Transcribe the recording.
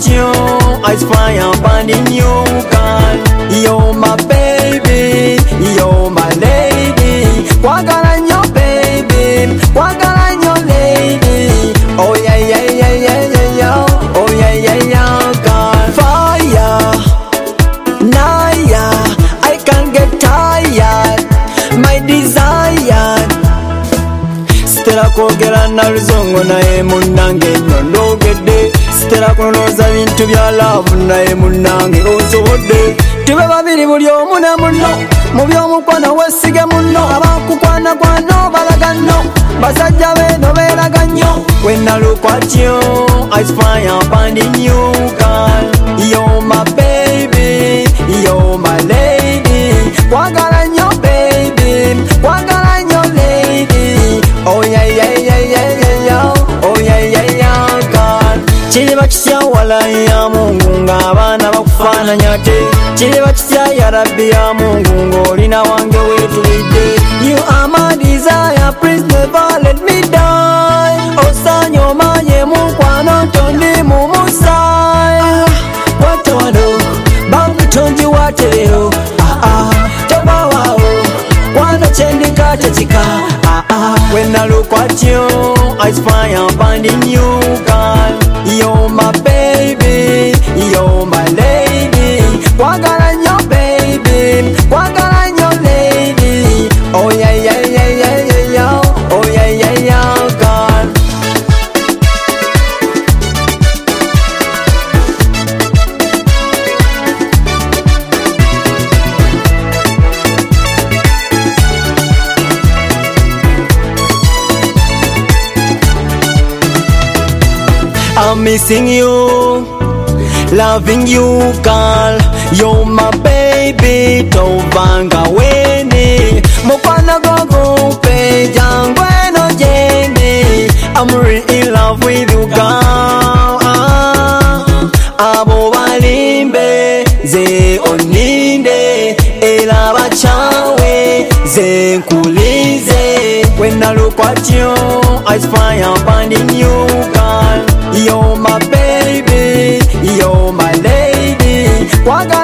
at you, I spy upon the new girl. You're my baby, you're my lady. Wagala your baby, wagala your lady. Oh yeah, yeah, yeah, yeah, yeah, yeah. Oh yeah, yeah, yeah, girl. Fire, Naya, I can't get tired. My desire. Stella kogera na luzongo naye munange nondogedde. Stella kunoza bintu bya love naye munange osobodde. Tube babiri buli omu ne munno, mu by'omukwano weesige munno. Abakukwana kwano balaga nno, basajja beno beeraga nnyo. When I look at you, I spy upon the new girl. You're my baby, you're my lady. Wagala nnyo baby, wagala nnyo lady. Oh yeah, yeah, yeah, yeah, yeah, yeah. Oh yeah, yeah, yeah, girl. Chiriba kitya wala ya Mungu ng'abaana bakufaananya te. Chiriba kitya ya Rabbi ya Mungu ng'olina wange weetulidde. You are my desire, please never let me die. Osaanye omanye mukwano tondi mu musaayi. Watowano bamutonzi waterero. Tobawaawo kwano kyendika tekika. When I look at you, I spy upon the new girl. You're my baby, you're my lady. Wagala your baby, wagala your lady. Oh yeah, yeah, yeah, yeah, yeah, yeah. Oh yeah, yeah, yeah, girl. I'm missing you, loving you, girl. You're my baby, tovanga weni. Mukwana gogo pe jangwe no jeni. I'm really in love with you, girl. Abo balimbe, ze oninde. Ela bachawe, ze nkulize. When I look at you, I spy upon the new girl. You're my baby, you're my lady. Wagala